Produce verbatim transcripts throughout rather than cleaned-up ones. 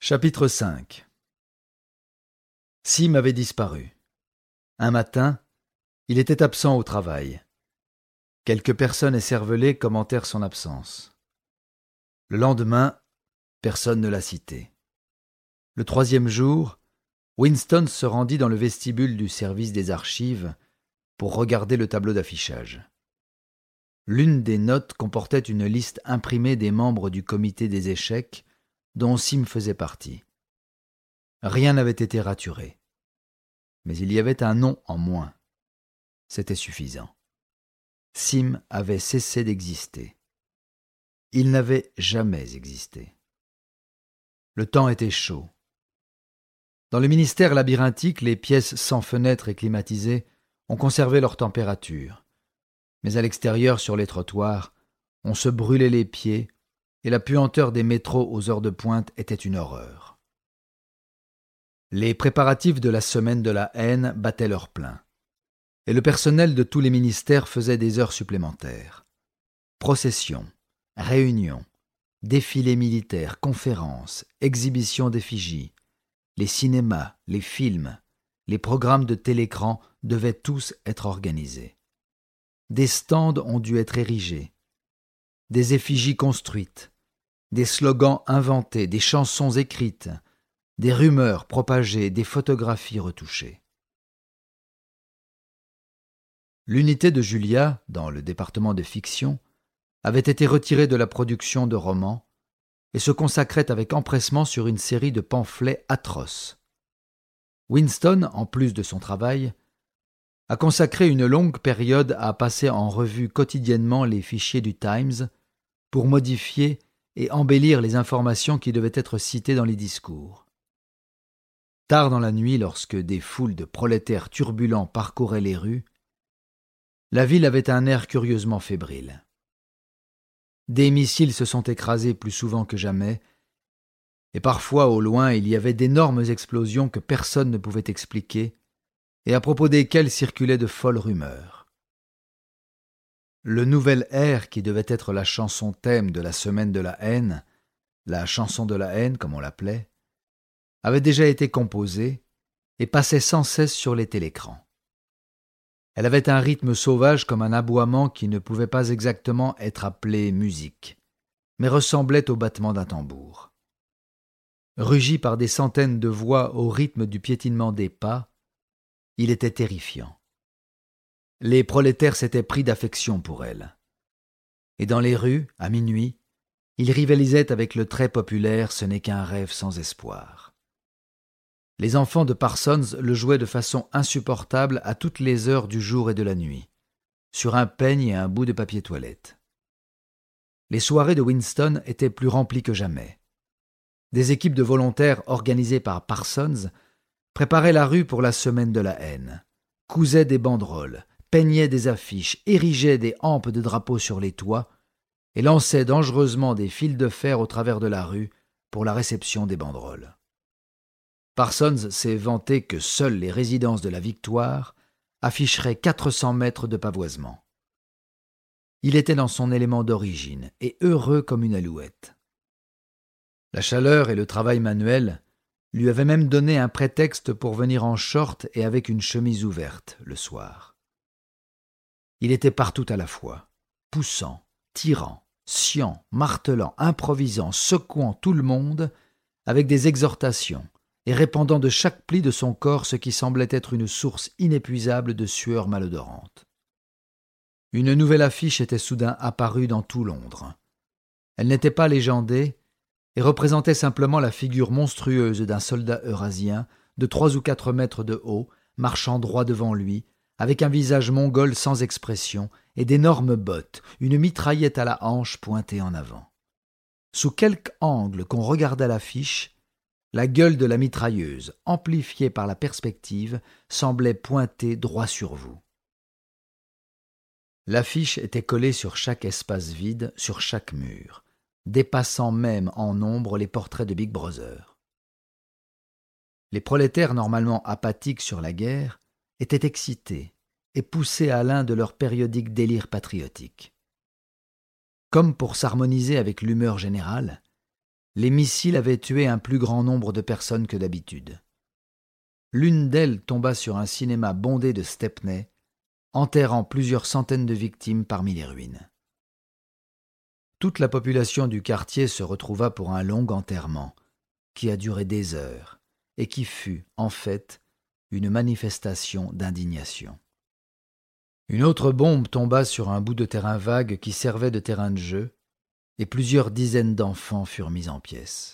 Chapitre cinq. Sim avait disparu. Un matin, il était absent au travail. Quelques personnes écervelées commentèrent son absence. Le lendemain, personne ne l'a cité. Le troisième jour, Winston se rendit dans le vestibule du service des archives pour regarder le tableau d'affichage. L'une des notes comportait une liste imprimée des membres du comité des échecs dont Sim faisait partie. Rien n'avait été raturé. Mais il y avait un nom en moins. C'était suffisant. Sim avait cessé d'exister. Il n'avait jamais existé. Le temps était chaud. Dans le ministère labyrinthique, les pièces sans fenêtres et climatisées ont conservé leur température. Mais à l'extérieur, sur les trottoirs, on se brûlait les pieds et la puanteur des métros aux heures de pointe était une horreur. Les préparatifs de la semaine de la haine battaient leur plein. Et le personnel de tous les ministères faisait des heures supplémentaires. Processions, réunions, défilés militaires, conférences, exhibitions d'effigies, les cinémas, les films, les programmes de télécran devaient tous être organisés. Des stands ont dû être érigés, des effigies construites, des slogans inventés, des chansons écrites, des rumeurs propagées, des photographies retouchées. L'unité de Julia, dans le département de fiction, avait été retirée de la production de romans et se consacrait avec empressement sur une série de pamphlets atroces. Winston, en plus de son travail, a consacré une longue période à passer en revue quotidiennement les fichiers du Times pour modifier et embellir les informations qui devaient être citées dans les discours. Tard dans la nuit, lorsque des foules de prolétaires turbulents parcouraient les rues, la ville avait un air curieusement fébrile. Des missiles se sont écrasés plus souvent que jamais, et parfois au loin il y avait d'énormes explosions que personne ne pouvait expliquer, et à propos desquelles circulaient de folles rumeurs. Le nouvel air qui devait être la chanson thème de la semaine de la haine, la chanson de la haine comme on l'appelait, avait déjà été composée et passait sans cesse sur les télécrans. Elle avait un rythme sauvage comme un aboiement qui ne pouvait pas exactement être appelé musique, mais ressemblait au battement d'un tambour. Rugi par des centaines de voix au rythme du piétinement des pas, il était terrifiant. Les prolétaires s'étaient pris d'affection pour elle. Et dans les rues, à minuit, ils rivalisaient avec le très populaire « Ce n'est qu'un rêve sans espoir ». Les enfants de Parsons le jouaient de façon insupportable à toutes les heures du jour et de la nuit, sur un peigne et un bout de papier toilette. Les soirées de Winston étaient plus remplies que jamais. Des équipes de volontaires organisées par Parsons préparaient la rue pour la semaine de la haine, cousaient des banderoles, peignaient des affiches, érigeaient des hampes de drapeaux sur les toits et lançaient dangereusement des fils de fer au travers de la rue pour la réception des banderoles. Parsons s'est vanté que seules les résidences de la Victoire afficheraient quatre cents mètres de pavoisement. Il était dans son élément d'origine et heureux comme une alouette. La chaleur et le travail manuel lui avaient même donné un prétexte pour venir en short et avec une chemise ouverte le soir. Il était partout à la fois, poussant, tirant, sciant, martelant, improvisant, secouant tout le monde avec des exhortations et répandant de chaque pli de son corps ce qui semblait être une source inépuisable de sueur malodorante. Une nouvelle affiche était soudain apparue dans tout Londres. Elle n'était pas légendée et représentait simplement la figure monstrueuse d'un soldat eurasien de trois ou quatre mètres de haut, marchant droit devant lui, avec un visage mongol sans expression et d'énormes bottes, une mitraillette à la hanche pointée en avant. Sous quelque angle qu'on regardât l'affiche, la gueule de la mitrailleuse, amplifiée par la perspective, semblait pointer droit sur vous. L'affiche était collée sur chaque espace vide, sur chaque mur, dépassant même en nombre les portraits de Big Brother. Les prolétaires normalement apathiques sur la guerre étaient excités et poussés à l'un de leurs périodiques délires patriotiques. Comme pour s'harmoniser avec l'humeur générale, Les missiles avaient tué un plus grand nombre de personnes que d'habitude. L'une d'elles tomba sur un cinéma bondé de Stepney, enterrant plusieurs centaines de victimes parmi les ruines. Toute la population du quartier se retrouva pour un long enterrement, qui a duré des heures, et qui fut, en fait, une manifestation d'indignation. Une autre bombe tomba sur un bout de terrain vague qui servait de terrain de jeu, et plusieurs dizaines d'enfants furent mis en pièces.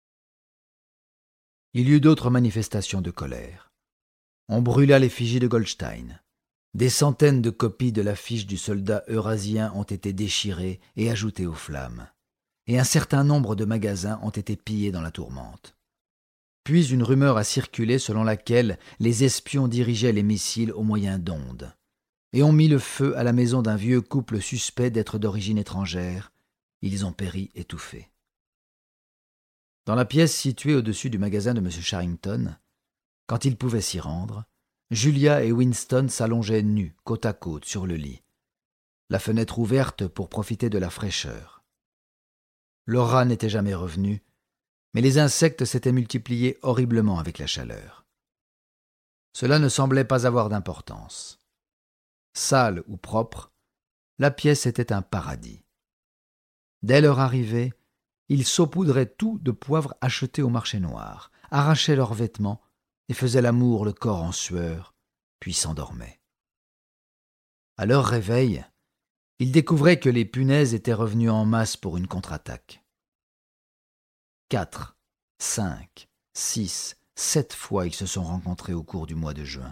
Il y eut d'autres manifestations de colère. On brûla l'effigie de Goldstein. Des centaines de copies de l'affiche du soldat eurasien ont été déchirées et ajoutées aux flammes, et un certain nombre de magasins ont été pillés dans la tourmente. Puis une rumeur a circulé selon laquelle les espions dirigeaient les missiles au moyen d'ondes, et ont mis le feu à la maison d'un vieux couple suspect d'être d'origine étrangère. Ils ont péri étouffés. Dans la pièce située au-dessus du magasin de M. Charrington, quand ils pouvaient s'y rendre, Julia et Winston s'allongeaient nus, côte à côte, sur le lit, la fenêtre ouverte pour profiter de la fraîcheur. Laura n'était jamais revenue, mais les insectes s'étaient multipliés horriblement avec la chaleur. Cela ne semblait pas avoir d'importance. Sale ou propre, la pièce était un paradis. Dès leur arrivée, ils saupoudraient tout de poivre acheté au marché noir, arrachaient leurs vêtements et faisaient l'amour le corps en sueur, puis s'endormaient. À leur réveil, ils découvraient que les punaises étaient revenues en masse pour une contre-attaque. Quatre, cinq, six, sept fois ils se sont rencontrés au cours du mois de juin.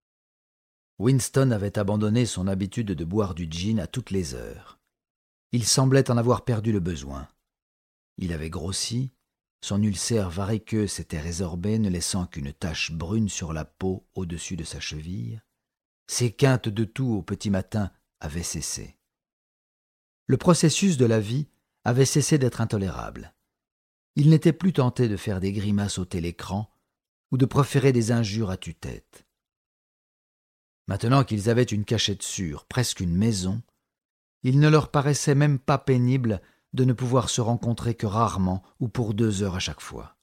Winston avait abandonné son habitude de boire du gin à toutes les heures. Il semblait en avoir perdu le besoin. Il avait grossi, son ulcère variceux s'était résorbé, ne laissant qu'une tache brune sur la peau au-dessus de sa cheville. Ses quintes de toux au petit matin avaient cessé. Le processus de la vie avait cessé d'être intolérable. Il n'était plus tenté de faire des grimaces au télécran ou de proférer des injures à tue-tête. Maintenant qu'ils avaient une cachette sûre, presque une maison, il ne leur paraissait même pas pénible de ne pouvoir se rencontrer que rarement ou pour deux heures à chaque fois.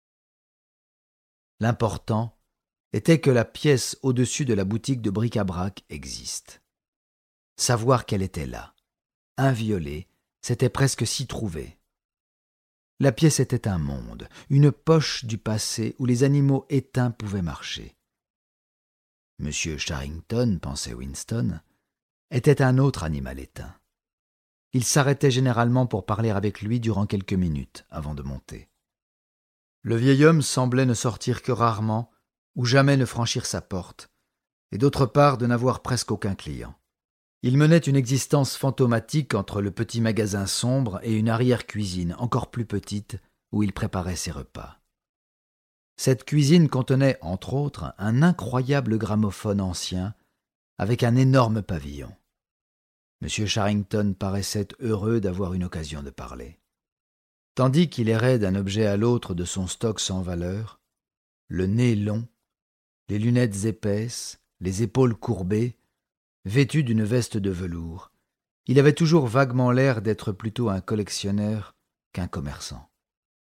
L'important était que la pièce au-dessus de la boutique de bric-à-brac existe. Savoir qu'elle était là, inviolée, c'était presque s'y trouver. La pièce était un monde, une poche du passé où les animaux éteints pouvaient marcher. Monsieur Charrington, pensait Winston, était un autre animal éteint. Il s'arrêtait généralement pour parler avec lui durant quelques minutes avant de monter. Le vieil homme semblait ne sortir que rarement ou jamais ne franchir sa porte, et d'autre part de n'avoir presque aucun client. Il menait une existence fantomatique entre le petit magasin sombre et une arrière-cuisine encore plus petite où il préparait ses repas. Cette cuisine contenait, entre autres, un incroyable gramophone ancien avec un énorme pavillon. M. Charrington paraissait heureux d'avoir une occasion de parler. Tandis qu'il errait d'un objet à l'autre de son stock sans valeur, le nez long, les lunettes épaisses, les épaules courbées, vêtu d'une veste de velours, il avait toujours vaguement l'air d'être plutôt un collectionneur qu'un commerçant.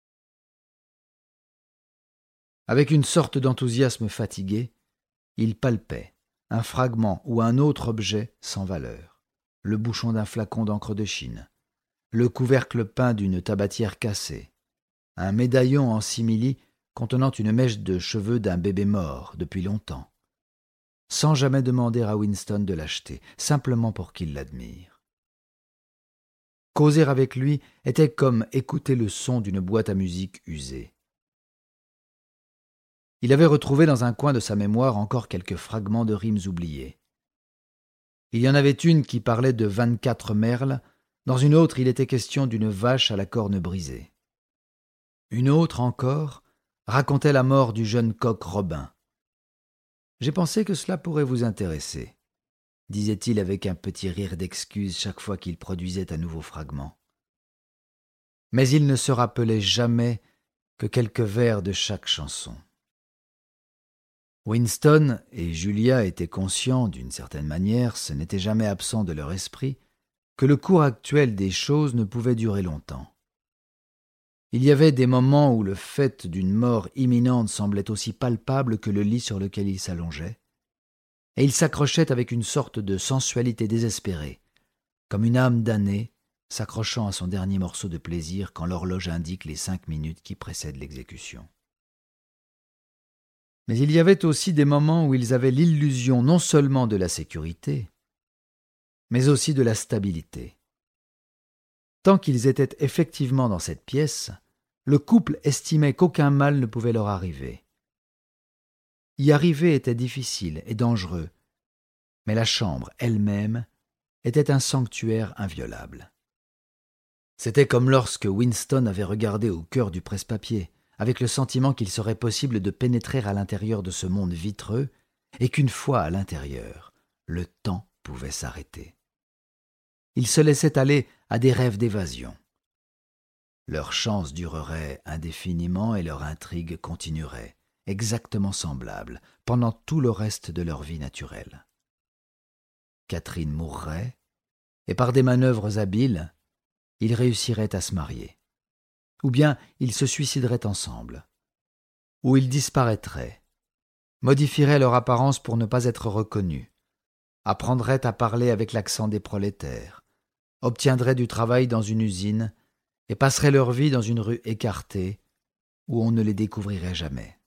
Avec une sorte d'enthousiasme fatigué, il palpait un fragment ou un autre objet sans valeur. Le bouchon d'un flacon d'encre de Chine, le couvercle peint d'une tabatière cassée, un médaillon en simili contenant une mèche de cheveux d'un bébé mort depuis longtemps, sans jamais demander à Winston de l'acheter, simplement pour qu'il l'admire. Causer avec lui était comme écouter le son d'une boîte à musique usée. Il avait retrouvé dans un coin de sa mémoire encore quelques fragments de rimes oubliées. Il y en avait une qui parlait de vingt-quatre merles, dans une autre il était question d'une vache à la corne brisée. Une autre encore racontait la mort du jeune coq Robin. « J'ai pensé que cela pourrait vous intéresser », disait-il avec un petit rire d'excuse chaque fois qu'il produisait un nouveau fragment. Mais il ne se rappelait jamais que quelques vers de chaque chanson. Winston et Julia étaient conscients, d'une certaine manière, ce n'était jamais absent de leur esprit, que le cours actuel des choses ne pouvait durer longtemps. Il y avait des moments où le fait d'une mort imminente semblait aussi palpable que le lit sur lequel il s'allongeait, et il s'accrochait avec une sorte de sensualité désespérée, comme une âme damnée s'accrochant à son dernier morceau de plaisir quand l'horloge indique les cinq minutes qui précèdent l'exécution. Mais il y avait aussi des moments où ils avaient l'illusion non seulement de la sécurité, mais aussi de la stabilité. Tant qu'ils étaient effectivement dans cette pièce, le couple estimait qu'aucun mal ne pouvait leur arriver. Y arriver était difficile et dangereux, mais la chambre elle-même était un sanctuaire inviolable. C'était comme lorsque Winston avait regardé au cœur du presse-papier, avec le sentiment qu'il serait possible de pénétrer à l'intérieur de ce monde vitreux et qu'une fois à l'intérieur, le temps pouvait s'arrêter. Ils se laissaient aller à des rêves d'évasion. Leur chance durerait indéfiniment et leur intrigue continuerait, exactement semblable, pendant tout le reste de leur vie naturelle. Catherine mourrait, et par des manœuvres habiles, ils réussiraient à se marier. Ou bien ils se suicideraient ensemble. Ou ils disparaîtraient, modifieraient leur apparence pour ne pas être reconnus, apprendraient à parler avec l'accent des prolétaires, obtiendraient du travail dans une usine et passeraient leur vie dans une rue écartée où on ne les découvrirait jamais.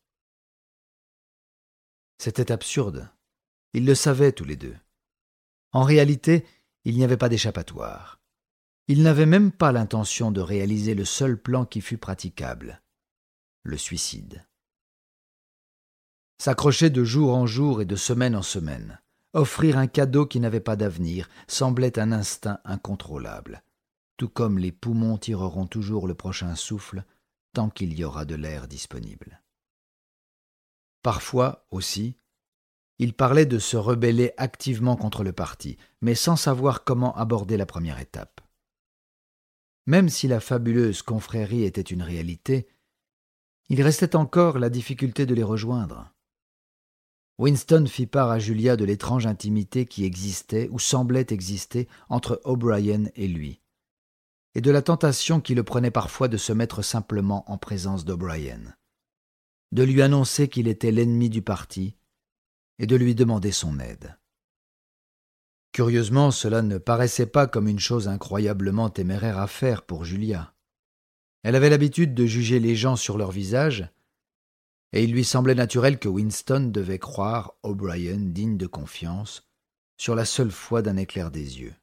C'était absurde. Ils le savaient tous les deux. En réalité, il n'y avait pas d'échappatoire. Ils n'avaient même pas l'intention de réaliser le seul plan qui fût praticable, le suicide. S'accrocher de jour en jour et de semaine en semaine, offrir un cadeau qui n'avait pas d'avenir, semblait un instinct incontrôlable, tout comme les poumons tireront toujours le prochain souffle tant qu'il y aura de l'air disponible. Parfois, aussi, il parlait de se rebeller activement contre le parti, mais sans savoir comment aborder la première étape. Même si la fabuleuse confrérie était une réalité, il restait encore la difficulté de les rejoindre. Winston fit part à Julia de l'étrange intimité qui existait ou semblait exister entre O'Brien et lui, et de la tentation qui le prenait parfois de se mettre simplement en présence d'O'Brien, de lui annoncer qu'il était l'ennemi du parti et de lui demander son aide. Curieusement, cela ne paraissait pas comme une chose incroyablement téméraire à faire pour Julia. Elle avait l'habitude de juger les gens sur leur visage, et il lui semblait naturel que Winston devait croire O'Brien digne de confiance sur la seule foi d'un éclair des yeux.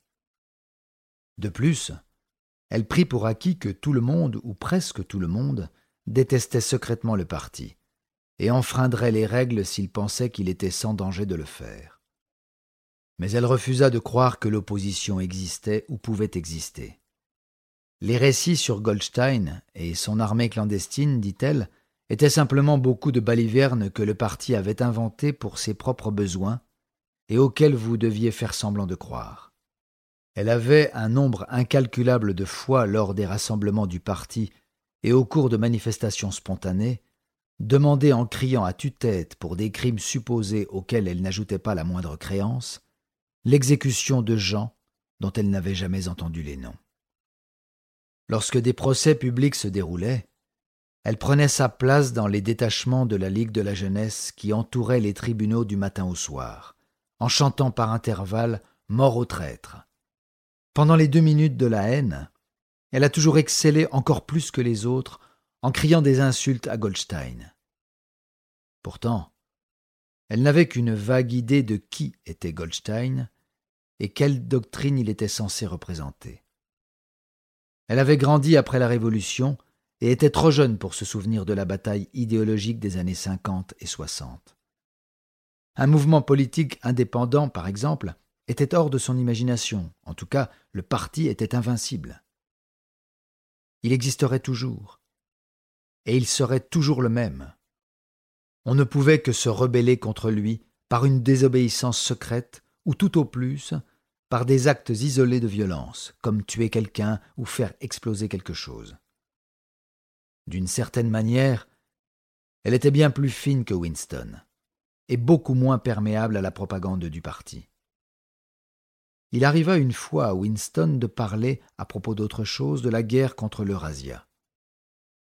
De plus, elle prit pour acquis que tout le monde, ou presque tout le monde, détestait secrètement le parti, et enfreindrait les règles s'il pensait qu'il était sans danger de le faire. Mais elle refusa de croire que l'opposition existait ou pouvait exister. Les récits sur Goldstein et son armée clandestine, dit-elle, étaient simplement beaucoup de balivernes que le parti avait inventées pour ses propres besoins et auxquels vous deviez faire semblant de croire. Elle avait un nombre incalculable de fois lors des rassemblements du parti et au cours de manifestations spontanées, demandé en criant à tue-tête pour des crimes supposés auxquels elle n'ajoutait pas la moindre créance, l'exécution de gens dont elle n'avait jamais entendu les noms. Lorsque des procès publics se déroulaient, elle prenait sa place dans les détachements de la Ligue de la jeunesse qui entouraient les tribunaux du matin au soir, en chantant par intervalles « Mort aux traîtres ». Pendant les deux minutes de la haine, elle a toujours excellé encore plus que les autres en criant des insultes à Goldstein. Pourtant, elle n'avait qu'une vague idée de qui était Goldstein et quelle doctrine il était censé représenter. Elle avait grandi après la Révolution et était trop jeune pour se souvenir de la bataille idéologique des années cinquante et soixante. Un mouvement politique indépendant, par exemple, était hors de son imagination. En tout cas, le parti était invincible. Il existerait toujours. Et il serait toujours le même. On ne pouvait que se rebeller contre lui par une désobéissance secrète ou tout au plus par des actes isolés de violence, comme tuer quelqu'un ou faire exploser quelque chose. D'une certaine manière, elle était bien plus fine que Winston, et beaucoup moins perméable à la propagande du parti. Il arriva une fois à Winston de parler, à propos d'autre chose, de la guerre contre l'Eurasia.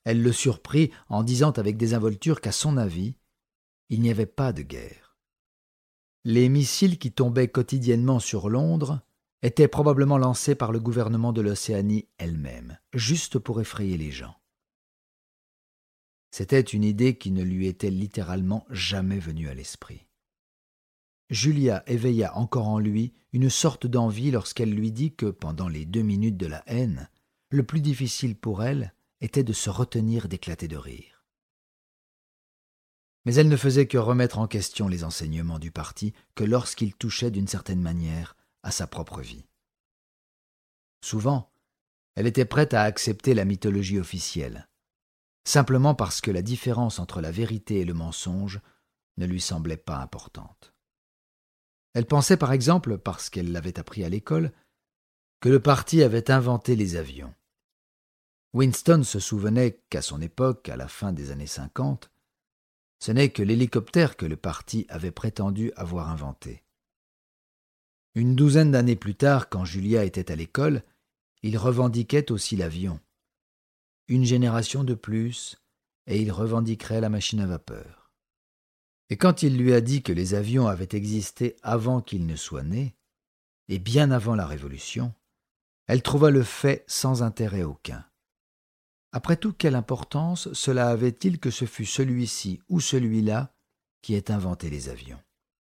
Elle le surprit en disant avec désinvolture qu'à son avis, il n'y avait pas de guerre. Les missiles qui tombaient quotidiennement sur Londres étaient probablement lancés par le gouvernement de l'Océanie elle-même, juste pour effrayer les gens. C'était une idée qui ne lui était littéralement jamais venue à l'esprit. Julia éveilla encore en lui une sorte d'envie lorsqu'elle lui dit que, pendant les deux minutes de la haine, le plus difficile pour elle était de se retenir d'éclater de rire. Mais elle ne faisait que remettre en question les enseignements du parti que lorsqu'il touchait d'une certaine manière à sa propre vie. Souvent, elle était prête à accepter la mythologie officielle, simplement parce que la différence entre la vérité et le mensonge ne lui semblait pas importante. Elle pensait par exemple, parce qu'elle l'avait appris à l'école, que le parti avait inventé les avions. Winston se souvenait qu'à son époque, à la fin des années cinquante, ce n'est que l'hélicoptère que le parti avait prétendu avoir inventé. Une douzaine d'années plus tard, quand Julia était à l'école, il revendiquait aussi l'avion. Une génération de plus, et il revendiquerait la machine à vapeur. Et quand il lui a dit que les avions avaient existé avant qu'il ne soit né, et bien avant la Révolution, elle trouva le fait sans intérêt aucun. Après tout, quelle importance cela avait-il que ce fût celui-ci ou celui-là qui ait inventé les avions?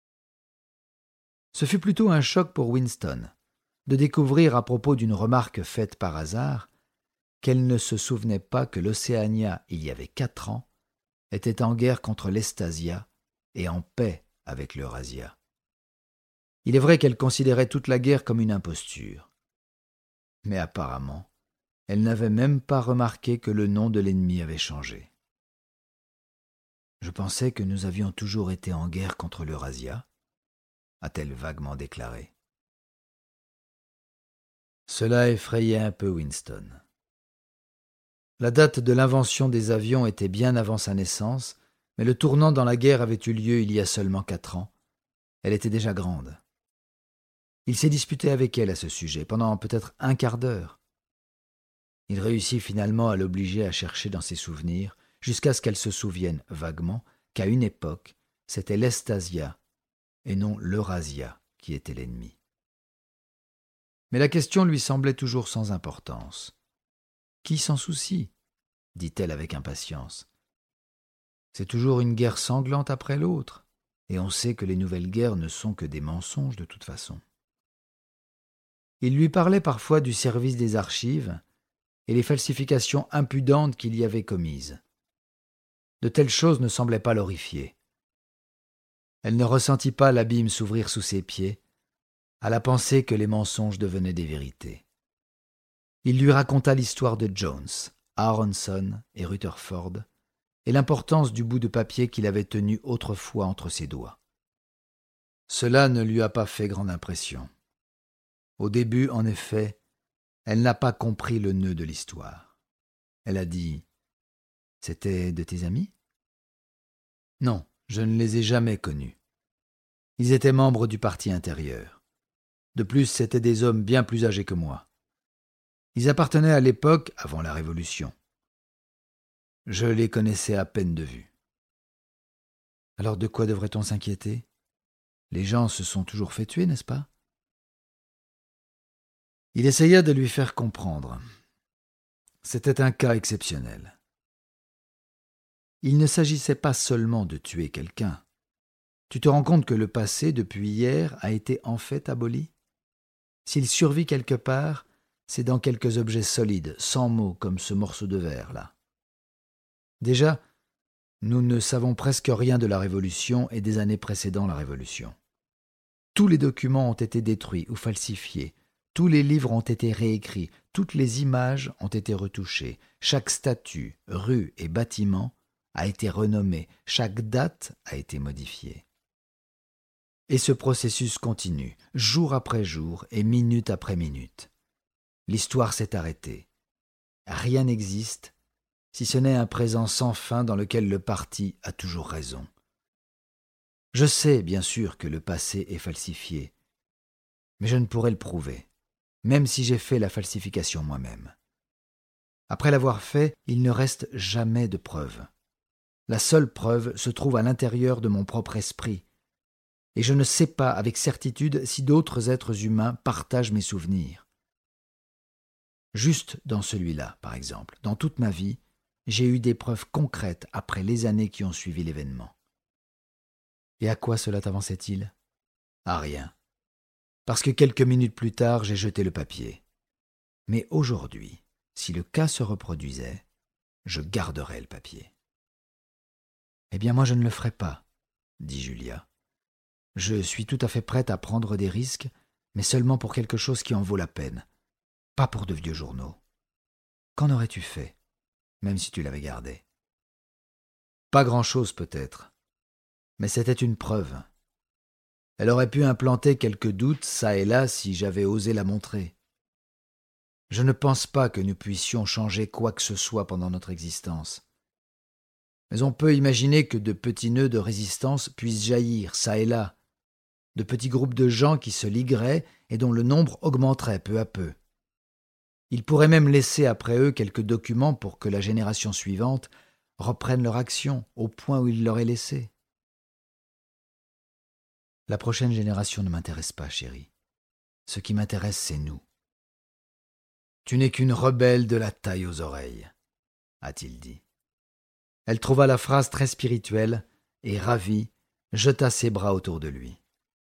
Ce fut plutôt un choc pour Winston de découvrir à propos d'une remarque faite par hasard qu'elle ne se souvenait pas que l'Océania, il y avait quatre ans, était en guerre contre l'Estasia et en paix avec l'Eurasia. Il est vrai qu'elle considérait toute la guerre comme une imposture. Mais apparemment, elle n'avait même pas remarqué que le nom de l'ennemi avait changé. « Je pensais que nous avions toujours été en guerre contre l'Eurasia », a-t-elle vaguement déclaré. Cela effrayait un peu Winston. La date de l'invention des avions était bien avant sa naissance, mais le tournant dans la guerre avait eu lieu il y a seulement quatre ans. Elle était déjà grande. Il s'est disputé avec elle à ce sujet, pendant peut-être un quart d'heure. Il réussit finalement à l'obliger à chercher dans ses souvenirs, jusqu'à ce qu'elle se souvienne vaguement qu'à une époque, c'était l'Estasia et non l'Eurasia qui était l'ennemi. Mais la question lui semblait toujours sans importance. « Qui s'en soucie ?» dit-elle avec impatience. « C'est toujours une guerre sanglante après l'autre, et on sait que les nouvelles guerres ne sont que des mensonges de toute façon. » Il lui parlait parfois du service des archives et les falsifications impudentes qu'il y avait commises. De telles choses ne semblaient pas l'horrifier. Elle ne ressentit pas l'abîme s'ouvrir sous ses pieds, à la pensée que les mensonges devenaient des vérités. Il lui raconta l'histoire de Jones, Aronson et Rutherford, et l'importance du bout de papier qu'il avait tenu autrefois entre ses doigts. Cela ne lui a pas fait grande impression. Au début, en effet, elle n'a pas compris le nœud de l'histoire. Elle a dit « C'était de tes amis ?» « Non, je ne les ai jamais connus. Ils étaient membres du parti intérieur. De plus, c'étaient des hommes bien plus âgés que moi. Ils appartenaient à l'époque avant la Révolution. Je les connaissais à peine de vue. » Alors de quoi devrait-on s'inquiéter? Les gens se sont toujours fait tuer, n'est-ce pas? Il essaya de lui faire comprendre. C'était un cas exceptionnel. Il ne s'agissait pas seulement de tuer quelqu'un. Tu te rends compte que le passé, depuis hier, a été en fait aboli? S'il survit quelque part, c'est dans quelques objets solides, sans mots, comme ce morceau de verre-là. Déjà, nous ne savons presque rien de la Révolution et des années précédant la Révolution. Tous les documents ont été détruits ou falsifiés, tous les livres ont été réécrits, toutes les images ont été retouchées, chaque statue, rue et bâtiment a été renommé, chaque date a été modifiée. Et ce processus continue, jour après jour et minute après minute. L'histoire s'est arrêtée. Rien n'existe, si ce n'est un présent sans fin dans lequel le parti a toujours raison. Je sais, bien sûr, que le passé est falsifié, mais je ne pourrais le prouver, même si j'ai fait la falsification moi-même. Après l'avoir fait, il ne reste jamais de preuve. La seule preuve se trouve à l'intérieur de mon propre esprit, et je ne sais pas avec certitude si d'autres êtres humains partagent mes souvenirs. Juste dans celui-là, par exemple, dans toute ma vie, j'ai eu des preuves concrètes après les années qui ont suivi l'événement. Et à quoi cela t'avançait-il ? À rien. Parce que quelques minutes plus tard, j'ai jeté le papier. Mais aujourd'hui, si le cas se reproduisait, je garderais le papier. « Eh bien, moi, je ne le ferai pas, » dit Julia. « Je suis tout à fait prête à prendre des risques, mais seulement pour quelque chose qui en vaut la peine, pas pour de vieux journaux. Qu'en aurais-tu fait, même si tu l'avais gardé ? Pas grand-chose peut-être, mais c'était une preuve. Elle aurait pu implanter quelques doutes çà et là si j'avais osé la montrer. Je ne pense pas que nous puissions changer quoi que ce soit pendant notre existence. Mais on peut imaginer que de petits nœuds de résistance puissent jaillir çà et là, de petits groupes de gens qui se ligueraient et dont le nombre augmenterait peu à peu. Ils pourraient même laisser après eux quelques documents pour que la génération suivante reprenne leur action au point où ils l'auraient laissée. La prochaine génération ne m'intéresse pas, chérie. Ce qui m'intéresse, c'est nous. Tu n'es qu'une rebelle de la taille aux oreilles, a-t-il dit. Elle trouva la phrase très spirituelle et, ravie, jeta ses bras autour de lui.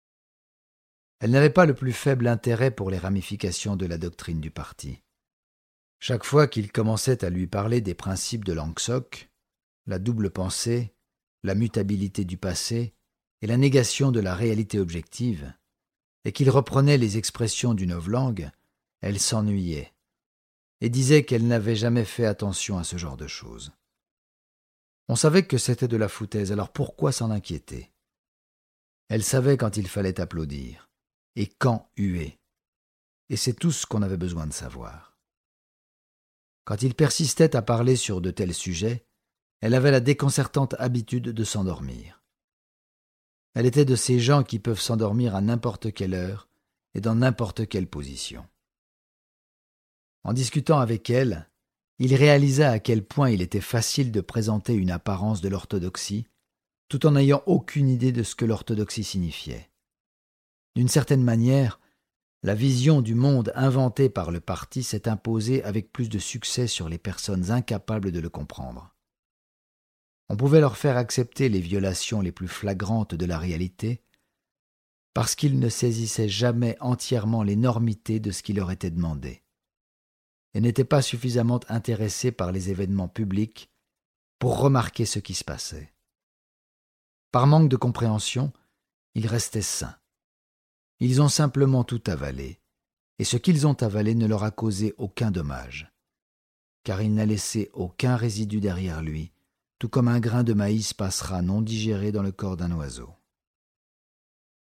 Elle n'avait pas le plus faible intérêt pour les ramifications de la doctrine du parti. Chaque fois qu'il commençait à lui parler des principes de Langsock, la double pensée, la mutabilité du passé et la négation de la réalité objective, et qu'il reprenait les expressions du novlangue, elle s'ennuyait et disait qu'elle n'avait jamais fait attention à ce genre de choses. On savait que c'était de la foutaise, alors pourquoi s'en inquiéter ? Elle savait quand il fallait applaudir, et quand huer, et c'est tout ce qu'on avait besoin de savoir. Quand il persistait à parler sur de tels sujets, elle avait la déconcertante habitude de s'endormir. Elle était de ces gens qui peuvent s'endormir à n'importe quelle heure et dans n'importe quelle position. En discutant avec elle, il réalisa à quel point il était facile de présenter une apparence de l'orthodoxie, tout en n'ayant aucune idée de ce que l'orthodoxie signifiait. D'une certaine manière, la vision du monde inventée par le parti s'est imposée avec plus de succès sur les personnes incapables de le comprendre. On pouvait leur faire accepter les violations les plus flagrantes de la réalité parce qu'ils ne saisissaient jamais entièrement l'énormité de ce qui leur était demandé et n'étaient pas suffisamment intéressés par les événements publics pour remarquer ce qui se passait. Par manque de compréhension, ils restaient sains. Ils ont simplement tout avalé, et ce qu'ils ont avalé ne leur a causé aucun dommage, car il n'a laissé aucun résidu derrière lui, tout comme un grain de maïs passera non digéré dans le corps d'un oiseau.